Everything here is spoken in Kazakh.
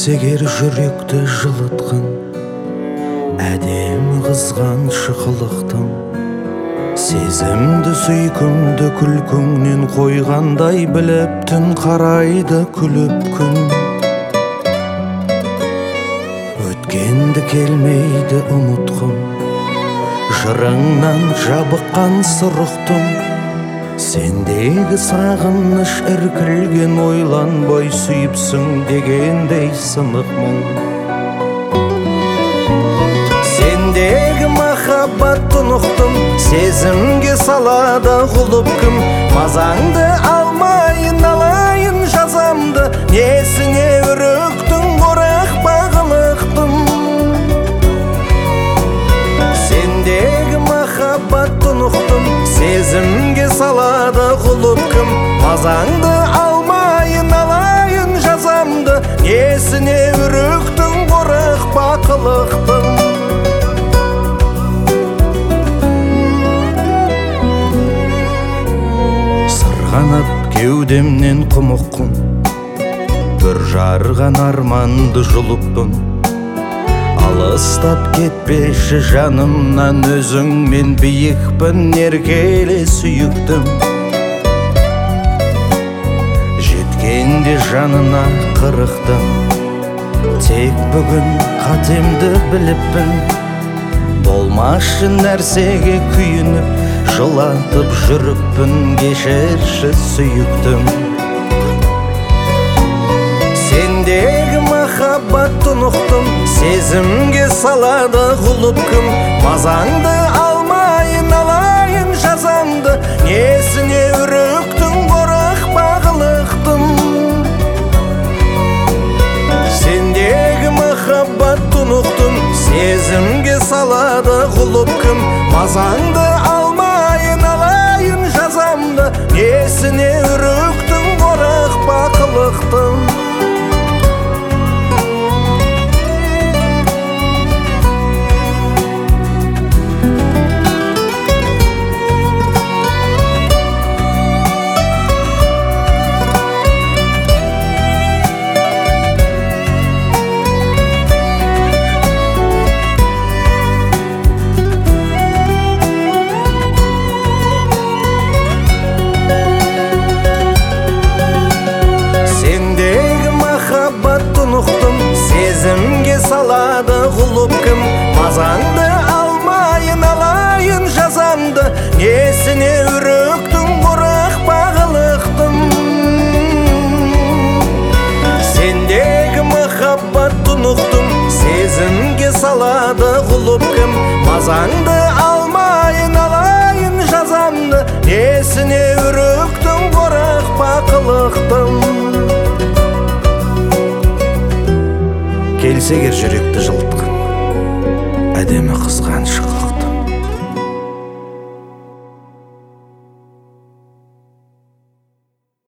келсегер жүректі жылытқын, әдемі қызғанышы қылықтың, сезімді сүйкімді күлкіңнен қойғандай біліп түн қарайды күліп күн. Өткенді келмейді ұмытқым, жырыңнан жабыққан сұрықтым, сендегі сағыныш іркілген ойланбай сүйіпсің дегендей сынық мұң. Сендегі махаббатты ұқтым, сезімге салады құлып кім, мазаңды алмайын алайын жазамды, несіне үріктің орақ бағылықтым. Сендегі махаббатты ұқтым, сезімге салады құлып кім, мазаңды алмайын алайын жазамды, несіне үріктің орақ бақылықтым. Сырғанып кеудемнен құмыққым, бір жарған арманды жұлыппын, алыстап кетпеші жанымнан өзіңмен биікпін еркеле сүйіктім. Жеткенде жанына қырықтым, тек бүгін қатемді біліппін, болмашы нәрсеге күйініп, жылатып жүріппін, кешірші сүйіктім. Сендегі махаббатты ұқтым, сезімге салады құлып кім, мазаңды алмайын алайын жазамды, несіне үріктің орақ бағылықтым. Сендегі махаббатты ұқтым, сезімге салады құлып кім, мазаңды алмайын алайын жазамды, несіне үріктің орақ бақылықтым. Сезімге салады құлып кім, мазаңды алмайын алайын жазамды, несіне үріктің орақ бағылықтым. Сендегі махаббатты ұқтым, сезімге салады құлып кім, мазаңды алмайын алайын жазамды, несіне үріктің орақ бақылықтым. Келсегер жүректі жылытқын, әдемі қызғанышы қылықтым.